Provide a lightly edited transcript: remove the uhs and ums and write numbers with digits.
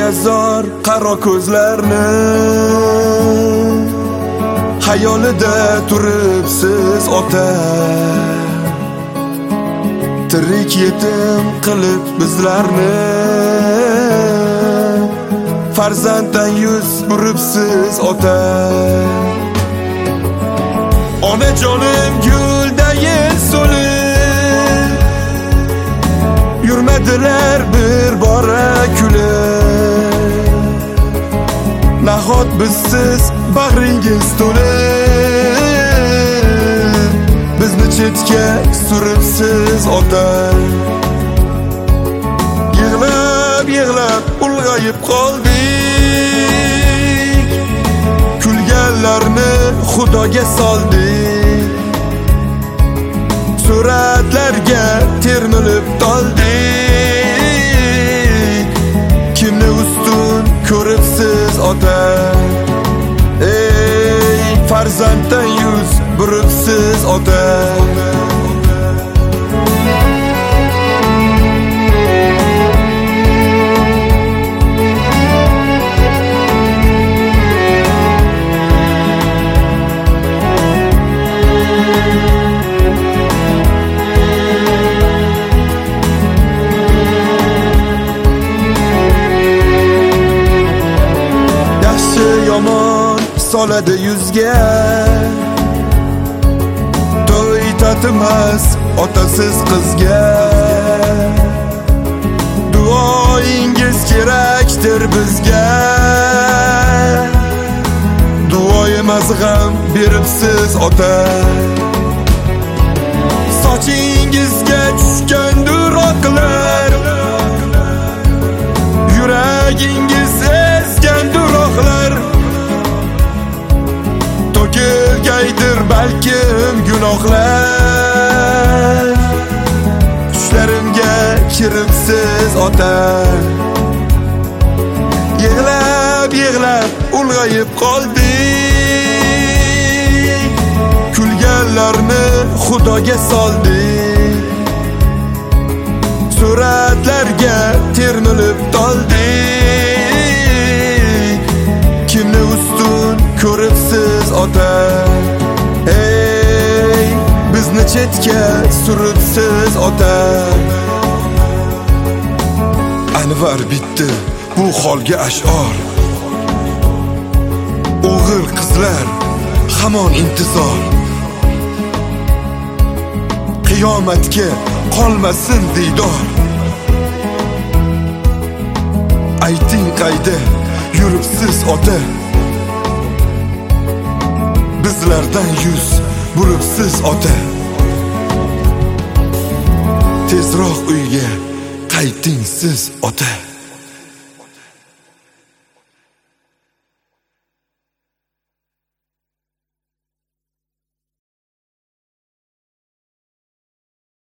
menga zor qaro ko'zlarni xayolida turibsiz ota, tirik yetim qilib bizlarni farzanddan yuz buribsiz ota. Onajonim guldayin so'lib yurmadilar bir bora kulib, nahot bizsiz bag'ringiz to'lib bizni chetga suribsiz ota. Yig'lab yig'lab ulg'ayib qoldik, kulganlarni Xudoga soldik, suratlarga termilib toldik. Kimni ustun ko'ribsiz ota, ey farzanddan yuz buribsiz ota. Yomon soladi yuzga, to'y tatimas otasiz qizga. Duoyingiz kerakdir bizga, duo emas g'am beribsiz ota. Sochingizga tushgandir oqlar, yuragingiz ezgandir oqlar. To'kilgaydir balkim gunohlar, tushlarimga kiribsiz ota. Yig'lab yig'lab ulg'ayib qoldik, kulganlarni Xudoga soldik, suratlarga termilib toldik. Kimni ustun ko'ribsiz ota, ey bizni chetga suribsiz ota. Anvar bitdi bu holga ash'or, o'g'il qizlar hamon intizor. Qiyomatga qolmasin diydor, ayting qayda yuribsiz ota, bizlardan yuz buribsiz ota. Tezroq uyga qayting siz ota.